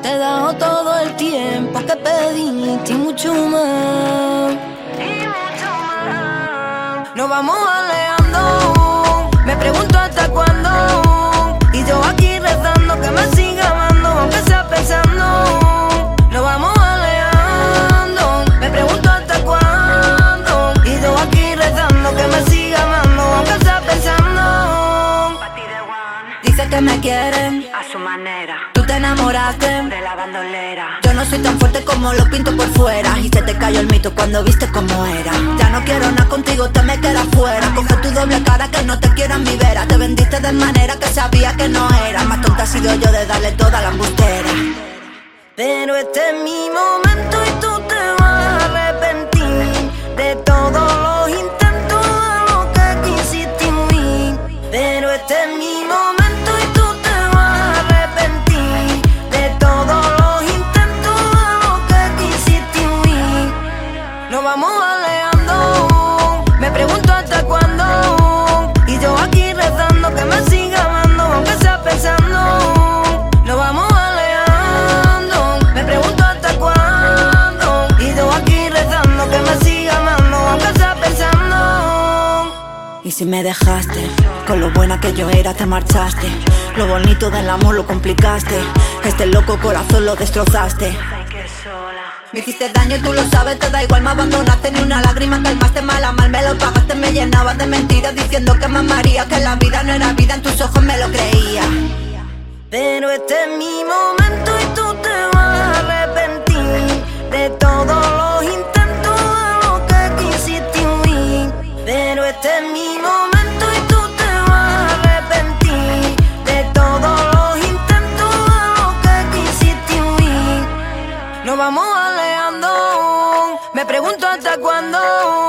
Te he dado todo el tiempo que pediste y mucho más. Nos vamos alejando. Me pregunto hasta cuándo. Y yo aquí rezando que me siga amando, aunque sea pensando. Nos vamos alejando. Me pregunto hasta cuándo. Y yo aquí rezando que me siga amando, aunque sea pensando. Dice que me quieren A su manera, tú te enamoraste de la bandolera. Yo no soy tan fuerte como lo pinto por fuera. Y se te cayó el mito cuando viste cómo era. Ya no quiero nada contigo, te me quedas fuera. Coge tu doble cara que no te quiero en mi vera. Te vendiste de manera que sabía que no era. Más tonta he sido yo de darle toda la embustera. Pero este es mi momento y tú te vas a arrepentir de todos los intentos, de lo que quisiste en mí. Pero este es mi momento y tú te vas a arrepentir de todos los intentos, de lo que quisiste en mí. Nos vamos alejando. Me pregunto hasta cuándo. Y yo aquí rezando que me siga amando, aunque sea pensando. Nos vamos alejando. Me pregunto hasta cuándo. Y yo aquí rezando que me siga amando, aunque sea pensando. Y si me dejaste, con lo buena que yo era te marchaste. Lo bonito del amor lo complicaste. Este loco corazón lo destrozaste. Fake sola. Me hiciste daño y tú lo sabes, te da igual, me abandonaste. Ni una lágrima calmaste, mala mal me lo pagaste. Me llenabas de mentiras diciendo que me amaría, que la vida no era vida, en tus ojos me lo creía. Pero este es mi momento y tú te vas a arrepentir de todos los intentos, de lo que quisiste en mí. Pero este es mi momento y tú te vas a arrepentir de todos los intentos, de lo que quisiste en mí. Nos vamos alejando. Me pregunto hasta cuándo.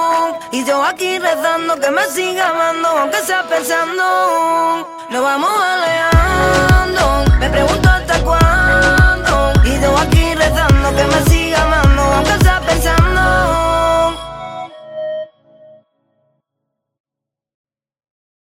Y yo aquí rezando que me siga amando, aunque sea pensando. Nos vamos alejando.